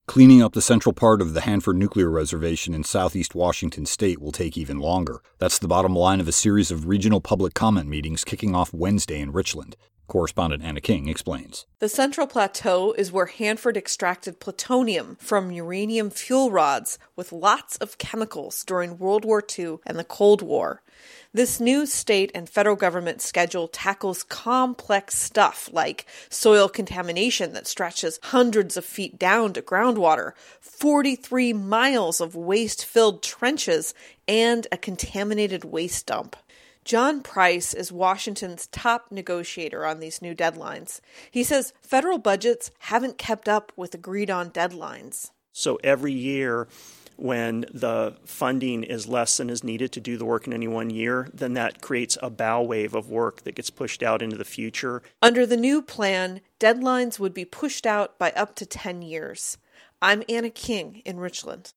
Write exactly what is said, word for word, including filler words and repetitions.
Cleaning up the central part of the Hanford Nuclear Reservation in southeast Washington state will take even longer. That's the bottom line of a series of regional public comment meetings kicking off Wednesday in Richland. Correspondent Anna King explains. The Central Plateau is where Hanford extracted plutonium from uranium fuel rods with lots of chemicals during World War Two and the Cold War. This new state and federal government schedule tackles complex stuff like soil contamination that stretches hundreds of feet down to groundwater, forty-three miles of waste-filled trenches, and a contaminated waste dump. John Price is Washington's top negotiator on these new deadlines. He says federal budgets haven't kept up with agreed-on deadlines. So every year, when the funding is less than is needed to do the work in any one year, then that creates a bow wave of work that gets pushed out into the future. Under the new plan, deadlines would be pushed out by up to ten years. I'm Anna King in Richland.